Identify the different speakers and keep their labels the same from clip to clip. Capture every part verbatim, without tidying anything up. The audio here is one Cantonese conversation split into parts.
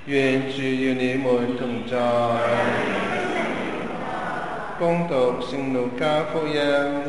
Speaker 1: 願主與你們同在。恭讀聖路加福音。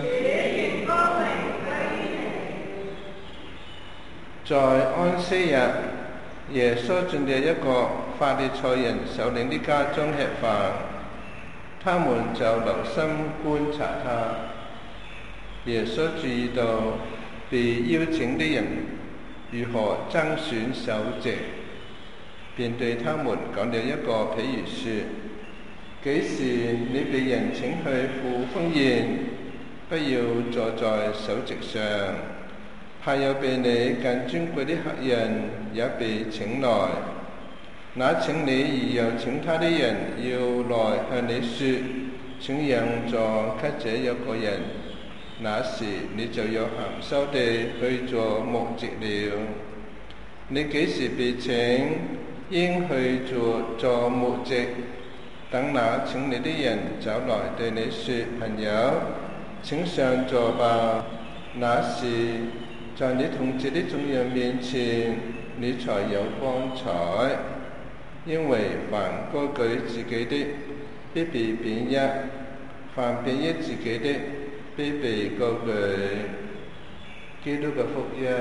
Speaker 1: 在安息日，耶穌進入一個法利賽人首領的家中吃飯，他們就留心觀察他。耶穌注意到被邀請的人如何爭選首席，便對他們講了一個比喻說：幾時你被人請去赴婚宴，不要坐在首席上，怕有比你更尊貴的客人也被請來。那請你而又請他的人要來向你說：請讓座給這一個人。那時你就有含羞地去做牧席了。你幾時被請，應去做做牧席，等那請你的人走來對你說：朋友，請上座吧。那時在你同席的眾人面前，你才有光彩。因為凡高舉自己的，必被貶抑；凡貶抑自己的，必被高舉。基督嘅福音。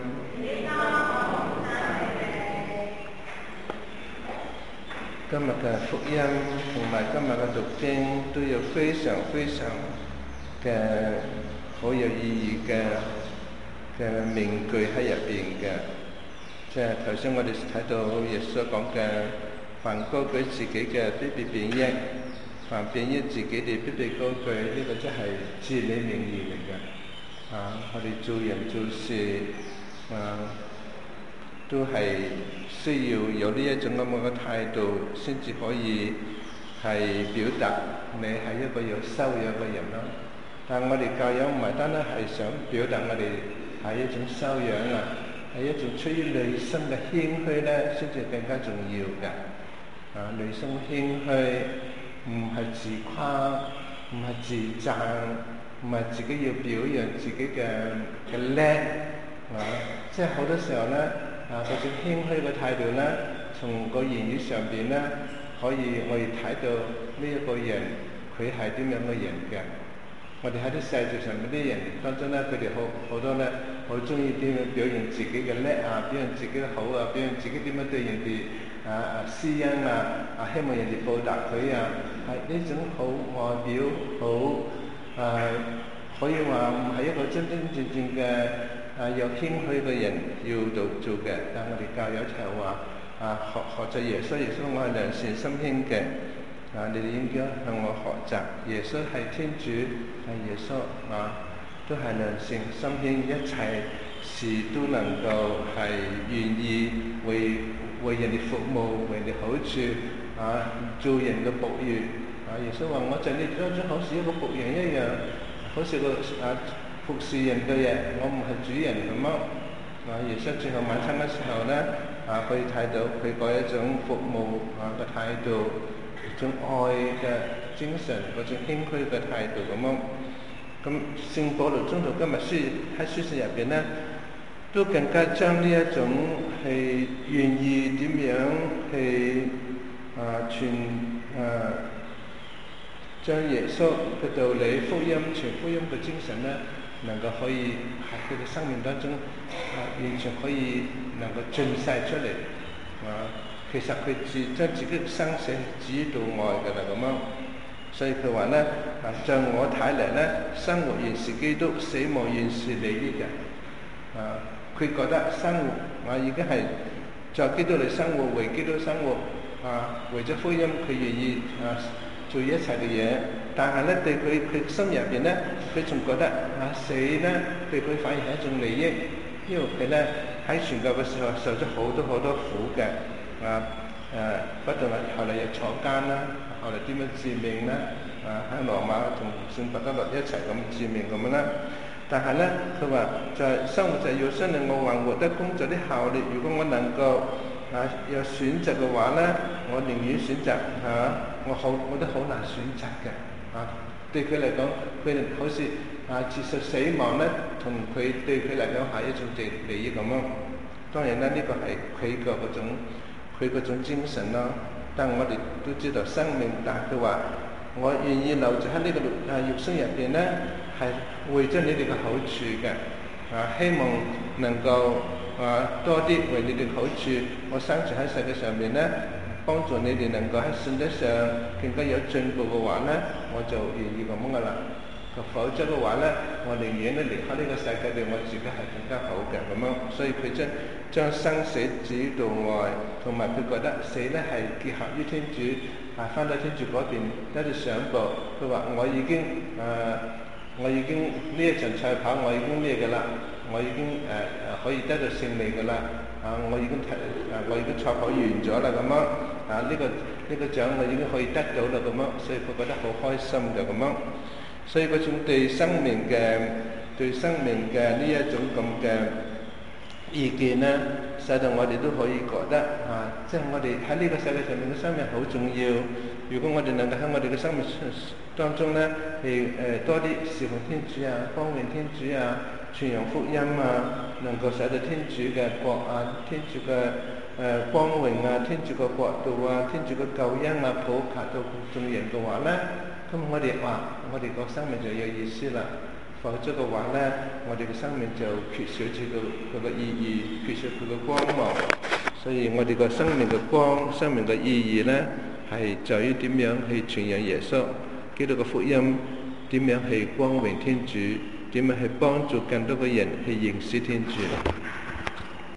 Speaker 1: 今日嘅福音同埋今日嘅讀經都有非常非常嘅好有意義嘅嘅名句喺入邊嘅。即係頭先我哋睇到耶穌講嘅，凡高舉自己嘅，必被貶抑；凡貶抑自己嘅，必被高舉。呢、這個真係至理名言嚟嘅。啊，我哋做人做事啊，都係需要有呢一種咁嘅態度，先至可以係表達你係一個有修養嘅人咯。但係我哋教友唔係單單係想表達我哋係一種修養啊，係一種出於內心嘅謙虛咧，先至更加重要嘅。啊，內心謙虛，唔係自誇，唔係自讚，唔係自己要表揚自己嘅嘅叻，啊，即係好多時候咧，啊，嗰種謙虛嘅態度咧，從個言語上邊咧，可以我哋睇到呢一個人佢係點樣嘅人嘅。我哋喺啲世俗上面啲人當中咧，佢哋好好多咧，好中意點樣表現自己嘅叻啊，表現自己嘅好啊，表現自己點樣對人哋啊啊施恩啊，啊希望人哋報答佢啊，係呢種好外表好啊，可以話唔係一個真真正正嘅啊有謙虛嘅人要做做嘅。但係我哋教友就係話啊，學學習耶穌，耶穌我係良善心謙嘅。啊！你哋應該向我學習。耶穌係天主，係耶穌啊，都係良善心謙，一切事都能夠係願意為為人哋服務，為人哋好處啊，做人嘅僕役啊。耶穌話：我就你當中好似一個僕人一樣，好似個啊服侍人嘅人，我唔係主人咁樣啊。耶穌最後晚餐嘅時候咧，啊可以睇到佢嗰一種服務啊嘅態度。嗰種愛嘅精神，嗰種謙虛嘅態度咁樣，咁聖保羅宗徒今日書喺書信入邊咧，都更加將呢一種係願意點樣去啊傳啊將耶穌嘅道理、福音、傳福音嘅精神咧，能夠可以喺佢嘅生命當中啊完全可以能夠盡晒出嚟啊！其實佢自將自己嘅生死指到外㗎啦咁樣，所以佢話咧啊，在我睇嚟咧，生活原是基督，死亡原是利益嘅。啊，佢覺得生活啊已經係在基督嚟生活，為基督生活啊，為咗福音佢願意啊做一切嘅嘢。但係咧對佢佢心入邊咧，佢仲覺得啊死咧對佢反而係一種利益，因為佢咧喺傳教嘅時候受咗好多好多苦嘅。啊誒，不斷啊，後嚟又坐監啦，後嚟點樣致命啦？啊，喺羅馬同聖伯多祿一齊咁致命咁樣啦。但係咧，佢話在生活就係要相信我還活得工作啲效率。如果我能夠啊有選擇嘅話咧，我寧願選擇嚇、啊，我好我都好難選擇嘅。啊，對佢嚟講，佢好似啊接受死亡咧，同佢對佢嚟講係一種利利益咁樣。當然啦，呢、這個係佢嘅嗰種佢嗰種精神咯。但我哋都知道生命，但係佢話我願意留住喺呢個啊肉身入邊咧，係為咗你哋嘅好處嘅。啊，希望能夠啊多啲為你哋好處。我生存喺世界上邊咧，幫助你哋能夠喺信德上更加有進步嘅話咧，我就願意咁樣噶啦。否則嘅話咧，我寧願咧離開呢個世界對我自己係更加好嘅咁樣。所以佢將將生死指到外，同埋佢覺得死咧係結合於天主，啊翻到天主嗰邊喺度上步。佢話我已經誒、呃，我已經呢一場賽跑我已經咩嘅啦，我已經誒誒、呃、可以得到勝利嘅啦。啊，我已經睇誒、呃，我已經賽跑完咗啦咁樣。啊，呢、這個呢、這個獎我已經可以得到啦咁樣，所以佢覺得好開心嘅咁樣。所以嗰種對生命嘅對生命嘅呢一種咁嘅意見咧，使到我哋都可以覺得啊，即係我哋喺呢個世界上面嘅生命好重要。如果我哋能夠喺我哋嘅生命當中咧，係誒多啲侍奉天主啊，光榮天主啊，傳揚福音啊，能夠使到天主嘅國啊，天主嘅誒光榮啊，天主嘅國度啊，天主嘅救恩啊，普及到眾人嘅話咧，咁我哋話我哋個生命就有意思啦。否則嘅話咧，我哋嘅生命就缺少住個佢個意義，缺少佢個光芒。所以我哋個生命嘅光、生命嘅意義咧，係在於點樣去傳揚耶穌基督嘅福音，點樣去光榮天主，點樣去幫助更多嘅人去認識天主。